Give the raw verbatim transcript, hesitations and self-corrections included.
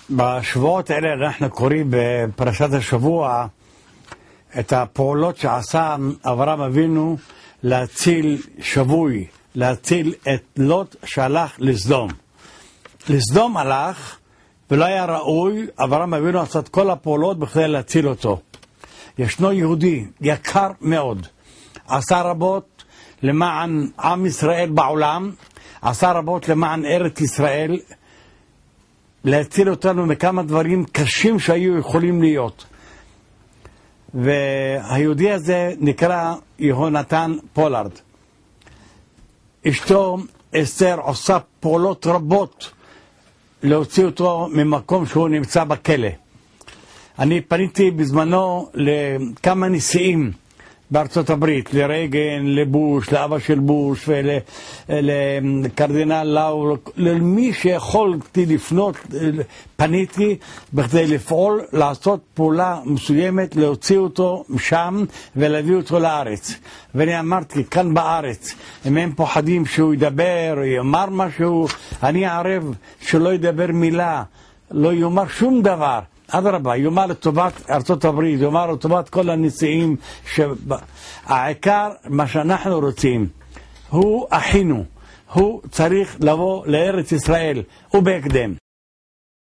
בשבועות האלה אנחנו קוראים בפרשת השבוע את הפעולות שעשה אברהם אבינו להציל שבוי, להציל את לוט שהלך לסדום. לסדום הלך ולא היה ראוי, אברהם אבינו עשה את כל הפעולות בכדי להציל אותו. ישנו יהודי יקר מאוד, עשה רבות למען עם ישראל בעולם, עשה רבות למען ארץ ישראל, להציל אותנו מכמה דברים קשים שהיו יכולים להיות. והיהודי הזה נקרא יהונתן פולארד. אשתו אסתר עושה פעולות רבות להוציא אותו ממקום שהוא נמצא בכלא. אני פניתי בזמנו לכמה נשיאים בארצות הברית, לרייגן, לבוש, לאבא של בוש ולקרדינל לאו, למי שיכולתי לפנות פניתי בכדי לפעול, לעשות פעולה מסוימת, להוציא אותו משם ולהביא אותו לארץ. ואני אמרתי, כאן בארץ, אם הם פוחדים שהוא ידבר או יאמר משהו, אני ערב שלא ידבר מילה, לא יאמר שום דבר. אדרבה, יאמר לטובת ארצות הברית, יאמר לטובת כל הנשיאים. העיקר, מה שאנחנו רוצים, הוא אחינו, הוא צריך לבוא לארץ ישראל, ובהקדם.